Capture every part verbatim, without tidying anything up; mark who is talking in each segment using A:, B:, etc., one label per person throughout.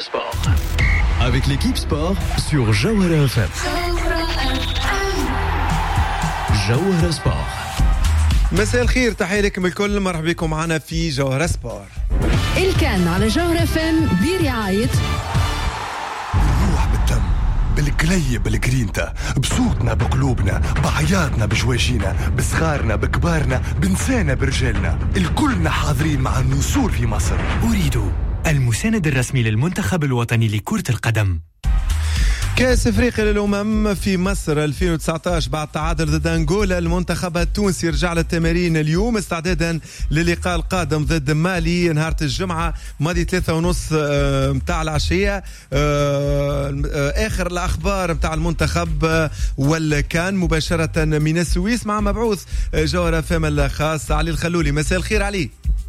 A: Sport.
B: Avec l'équipe sport sur Jawhara F M. Jawhara Sport.
C: مساء الخير، تحية لكم الكل، مرحبا بكم معنا في جوهرة سبور.
D: الكان على جوهرة اف ام برعاية
E: نروح بالدم بالقلية بالجرينتا، بصوتنا بقلوبنا، بعياطنا بجواجينا، بصغارنا بكبارنا، بنسانا برجالنا، الكلنا حاضرين مع النسور في مصر.
F: أريد المساند الرسمي للمنتخب الوطني لكرة القدم.
C: كأس افريقيا للأمم في مصر ألفين وتسعة عشر بعد تعادل ضد أنغولا، المنتخب التونسي رجع للتمارين اليوم استعدادا للقاء القادم ضد مالي نهار الجمعة ماضي ثلاثة ونص متاع العشية. آخر الأخبار متاع المنتخب والكان مباشرة من السويس مع مبعوث جوهرة فم الخاص علي الخلولي. مساء الخير علي.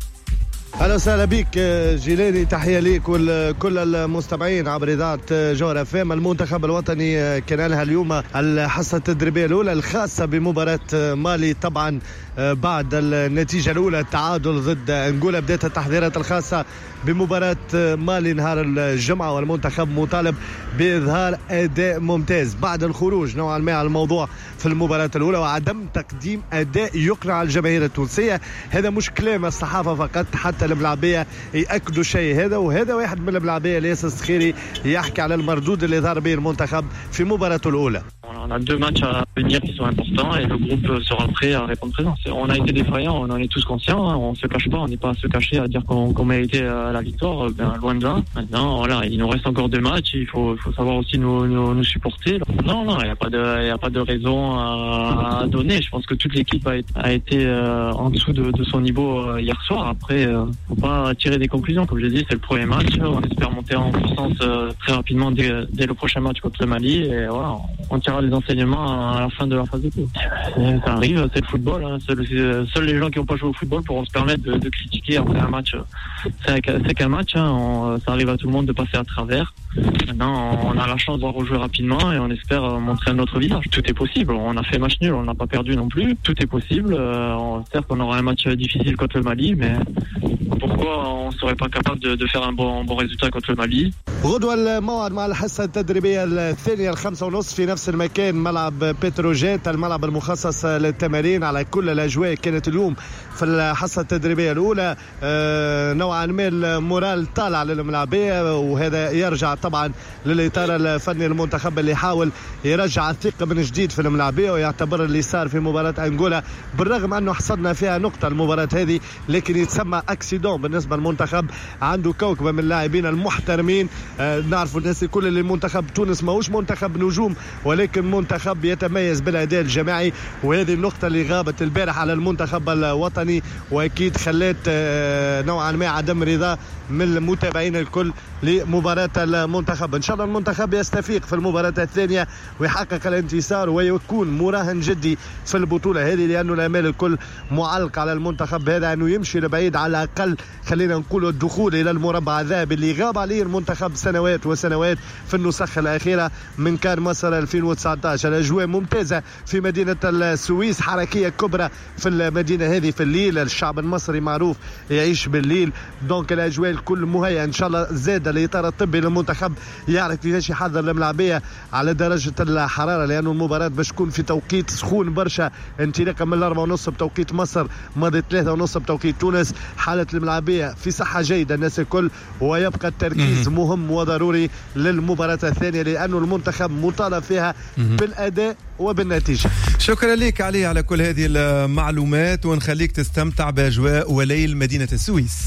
G: اهلا وسهلا بك جيلاني، تحيه ليك وكل المستمعين عبر اذاعه جوهرة اف ام. المنتخب الوطني كان لها اليوم الحصه التدريبيه الاولى الخاصه بمباراه مالي، طبعا بعد النتيجه الاولى التعادل ضد انغولا بدات التحضيرات الخاصه بمباراه مالي نهار الجمعه، والمنتخب مطالب باظهار اداء ممتاز بعد الخروج نوعا ما على الموضوع في المباراه الاولى وعدم تقديم اداء يقنع الجماهير التونسيه. هذا مش كلام الصحافه فقط، حتى الملاعبيه ياكدوا شيء هذا، وهذا واحد من الملاعبيه الياس السخيري يحكي على المردود اللي ظهر به المنتخب في مباراته الاولى.
H: On a deux matchs à venir qui sont importants et le groupe sera prêt à répondre présent. On a été défaillants, on en est tous conscients, hein, on se cache pas, on n'est pas à se cacher à dire qu'on, qu'on méritait la victoire, ben, loin de là. Maintenant, voilà, il nous reste encore deux matchs, il faut, faut savoir aussi nous, nous, nous supporter. Non, non, il n'y a pas de, il y a pas de raison à, à donner. Je pense que toute l'équipe a, a été euh, en dessous de, de son niveau euh, hier soir. Après, euh, faut pas tirer des conclusions. Comme je l'ai dit, c'est le premier match. On espère monter en puissance euh, très rapidement dès, dès le prochain match contre le Mali. Et voilà, on tirera les enseignements à la fin de la phase de poule. Ça arrive, c'est le football. Hein. Seuls, seuls les gens qui n'ont pas joué au football pourront se permettre de, de critiquer après un match. C'est, c'est qu'un match, hein. On, ça arrive à tout le monde de passer à travers. Maintenant, on a la chance de rejouer rapidement et on espère montrer un autre visage. Tout est possible. On a fait match nul, on n'a pas perdu non plus. Tout est possible. Euh, on, certes, on aura un match difficile contre le Mali, mais pourquoi on ne serait pas capable de, de faire un bon, un bon résultat contre le Mali?
G: غدوة الموعد مع الحصة التدريبية الثانية الخمسة ونصف في نفس المكان، ملعب بتروجيت، الملعب المخصص للتمارين. على كل الأجواء كانت اليوم في الحصة التدريبية الأولى آه نوعا ما المورال طالع للملاعبية، وهذا يرجع طبعا للإطار الفني المنتخب اللي يحاول يرجع الثقة من جديد في الملاعبية، ويعتبر اللي صار في مباراة أنغولا بالرغم أنه حصدنا فيها نقطة المباراة هذه لكن يتسمى أكسيدون بالنسبة للمنتخب. عنده كوكبة من اللاعبين المحترمين. آه نعرف الناس الكل اللي منتخب تونس ماهوش منتخب نجوم ولكن منتخب يتميز بالأداء الجماعي، وهذه النقطة اللي غابت البارح على المنتخب الوطني وأكيد خلت آه نوعا ما عدم رضا من المتابعين الكل لمباراة المنتخب. إن شاء الله المنتخب يستفيق في المباراة الثانية ويحقق الانتصار ويكون مراهن جدي في البطولة هذه، لأنه الأمال الكل معلق على المنتخب هذا أنه يمشي لبعيد على الأقل، خلينا نقول الدخول إلى المربع الذهبي اللي غاب عليه المنتخب سنوات وسنوات في النسخ الأخيرة من كان مصر ألفين وتسعة عشر. الأجواء ممتازة في مدينة السويس، حركية كبرى في المدينة هذه في الليل، الشعب المصري معروف يعيش بالليل، دونك الأجواء الكل مهيئة. إن شاء الله زاد الإطار الطبي للمنتخب يعرف كيفاش يحضر الملاعبية على درجة الحرارة، لأنه المباراة باش تكون في توقيت سخون برشا انطلاقا من الأربعة ونص بتوقيت مصر ماضي ثلاثة ونص بتوقيت تونس. حالة الملاعبية في صحة جيدة الناس الكل، ويبقى التركيز مهم وضروري للمباراة الثانية لأنه المنتخب مطالب فيها بالأداء وبالنتيجة.
C: شكرا لك علي على كل هذه المعلومات، ونخليك تستمتع بأجواء وليل مدينة السويس.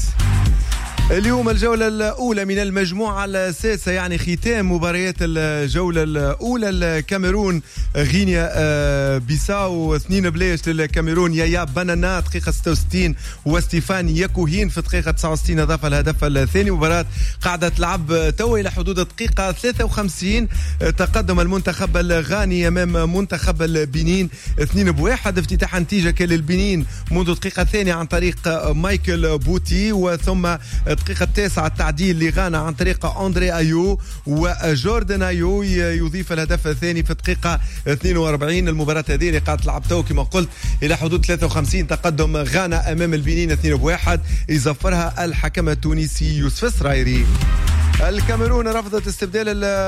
C: اليوم الجولة الأولى من المجموعة السادسة، يعني ختام مباريات الجولة الأولى. الكاميرون غينيا بيساو اثنين بلاش للكاميرون، يايا بانانا دقيقة ستة وستين وستيفان ياكوهين في دقيقة تسعة وستين أضاف الهدف الثاني. مباراة قاعدة تلعب توا إلى حدود دقيقة ثلاثة وخمسين، تقدم المنتخب الغاني أمام منتخب البنين اثنين بواحد. افتتاح نتيجة كان للبنين منذ الدقيقة الثانية عن طريق مايكل بوتي، وثم الدقيقة التاسعة التعديل لغانا عن طريق أندري أيو، وجوردن أيو يضيف الهدف الثاني في الدقيقة اثنين وأربعين. المباراة هذه اللي قاعدة تلعب تو كما قلت إلى حدود ثلاثة وخمسين، تقدم غانا أمام البنين اثنين بواحد، يزفرها الحكم التونسي يوسف السرايري. الكاميرون رفضت استبدال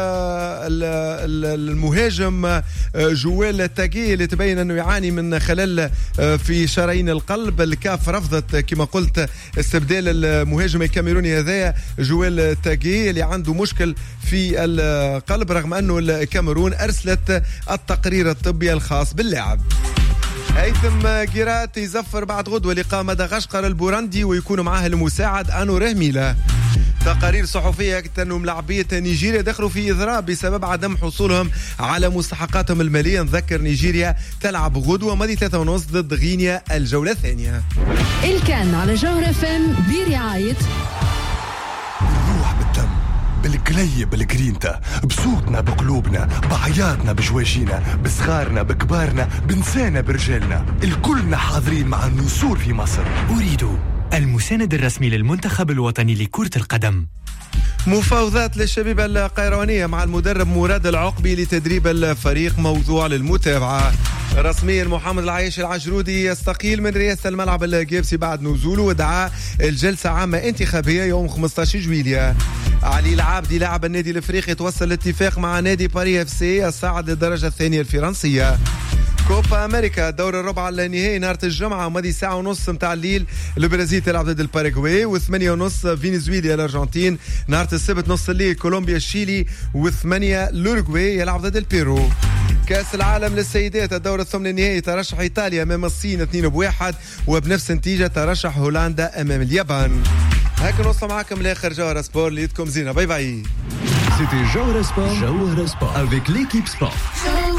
C: المهاجم جوال تاغي اللي تبين انه يعاني من خلل في شرايين القلب. الكاف رفضت كما قلت استبدال المهاجم الكاميروني هذا جوال تاغي اللي عنده مشكل في القلب، رغم انه الكاميرون ارسلت التقرير الطبي الخاص باللاعب. هيثم جيرات يزفر بعد غدوة لقاء مدغشقر البورندي ويكون معاه المساعد أنو رهميلة. تقارير صحفية أكدت أنه ملاعبية نيجيريا دخلوا في إضراب بسبب عدم حصولهم على مستحقاتهم المالية. نذكر نيجيريا تلعب غدوة ماضي ثلاثة ونص ضد غينيا الجولة الثانية.
D: الكان على جوهر اف ام برعاية
E: الروح بالدم بالقلية بالجرينتا، بصوتنا بقلوبنا، بعياتنا بجواجينا، بصغارنا بكبارنا، بنسانا برجالنا، الكلنا حاضرين مع النسور في مصر.
F: أريد المساند الرسمي للمنتخب الوطني لكرة القدم.
C: مفاوضات للشبيبة القيروانية مع المدرب مراد العقبي لتدريب الفريق موضوع للمتابعة. رسميا محمد العايش العجرودي يستقيل من رئاسة الملعب الجابسي بعد نزوله، ودعا الجلسة عامة انتخابية يوم خمسة عشر جويلية. علي العابدي لاعب النادي الافريقي توصل لاتفاق مع نادي باري اف سي الصاعد للدرجة الثانية الفرنسية. كوبا امريكا دور الربع النهائي نهار الجمعه ماضي ساعه ونص متاع الليل البرازيل تلعب ضد الباراغواي، وثمانية ونص فنزويلا الارجنتين. نهار السبت نص الليل كولومبيا الشيلي، وثمانية الاوروغواي يلعب ضد البيرو. كاس العالم للسيدات الدور الثمن النهائي ترشح ايطاليا امام الصين اثنين بواحد، وبنفس النتيجه ترشح هولندا امام اليابان. هكا نوصل معكم لاخر جوهر سبور. ليتكم زينه، باي باي.
B: C'était Jawara Sport, Jawara Sport avec l'équipe sport.